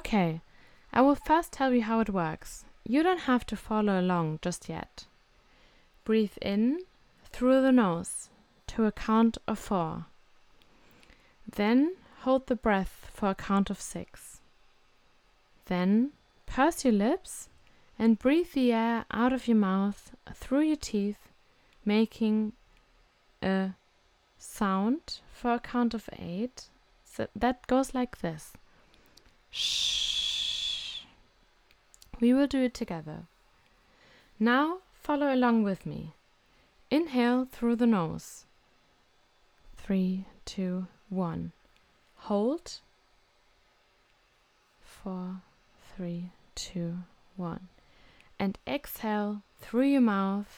Okay, I will first tell you how it works. You don't have to follow along just yet. Breathe in through the nose to a count of 4. Then hold the breath for a count of 6. Then purse your lips and breathe the air out of your mouth through your teeth, making a sound for a count of 8. So that goes like this. Shh. We will do it together. Now follow along with me. Inhale through the nose. 3, 2, 1. Hold. 4, 3, 2, 1. And exhale through your mouth.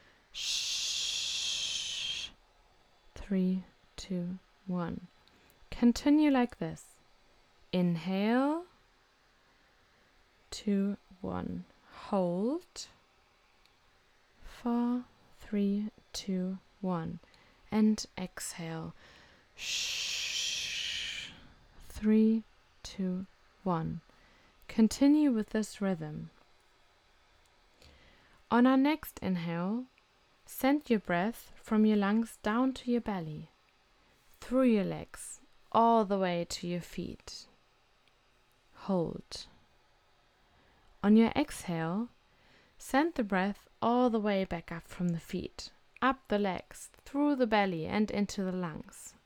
Shh. 3, 2, 1. Continue like this. Inhale. 2, 1. Hold. 4, 3, 2, 1. And exhale. Shh. 3, 2, 1. Continue with this rhythm. On our next inhale, send your breath from your lungs down to your belly, through your legs, all the way to your feet. Hold. On your exhale, send the breath all the way back up from the feet, up the legs, through the belly and into the lungs.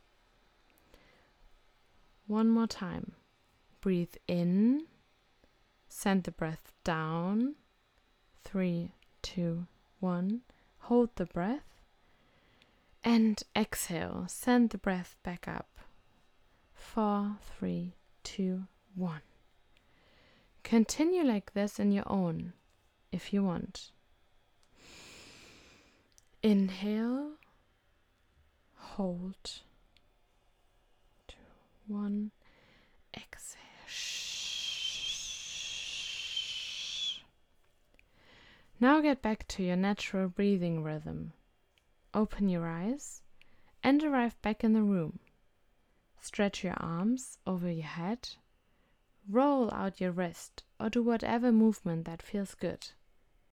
One more time. Breathe in, send the breath down. 3, 2, 1. Hold the breath. And exhale, send the breath back up. 4, 3, 2, 1. Continue like this in your own, if you want. Inhale, hold, 2, 1, exhale. Shh. Now get back to your natural breathing rhythm. Open your eyes and arrive back in the room. Stretch your arms over your head. Roll out your wrist or do whatever movement that feels good.